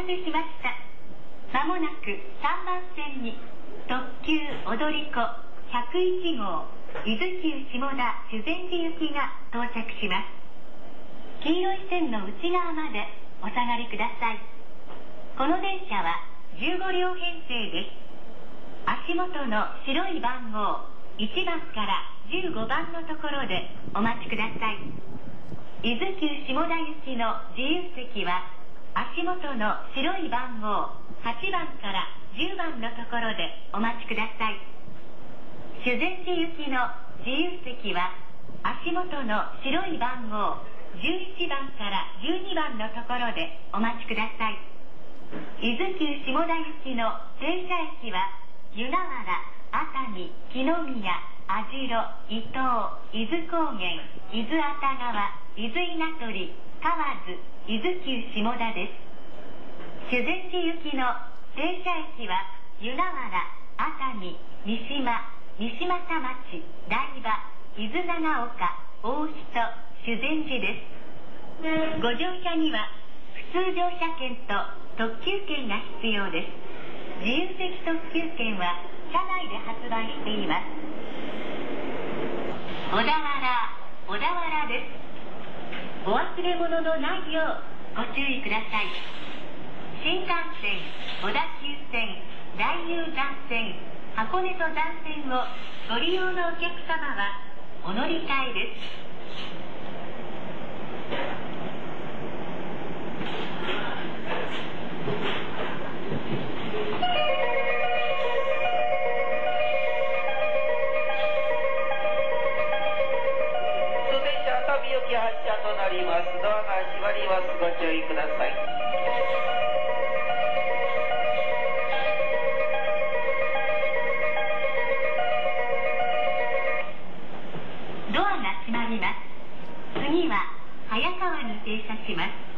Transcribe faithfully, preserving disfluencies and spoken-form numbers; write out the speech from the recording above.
せしました。まもなくさんばん線に特急踊り子ひゃくいち号伊豆急下田修善寺行きが到着します。黄色い線の内側までお下がりください。この電車はじゅうご両編成です。足元の白い番号いちばんからじゅうごばんのところでお待ちください。伊豆急下田行きの自由席は足元の白い番号はちばんからじゅうばんのところでお待ちください。修善寺行きの自由席は足元の白い番号じゅういちばんからじゅうにばんのところでお待ちください。伊豆急下田行きの停車駅は湯河原、熱海、木の宮、網代、伊東、伊豆高原、伊豆熱川、伊豆稲取、河津、伊豆急下田です。修善寺行きの停車駅は湯河原、熱海、三島、三島田町、台場、伊豆長岡、大津と修善寺です。ご乗車には普通乗車券と特急券が必要です。自由席特急券は車内で発売しています。小田原、小田原です。お忘れ物のないようご注意ください。新幹線、小田急線、大雄山線、箱根と山線をご利用のお客様はお乗り換えです。 発車となります。ドアが閉まります。ご注意ください。 ドアが閉まります。次は早川に停車します。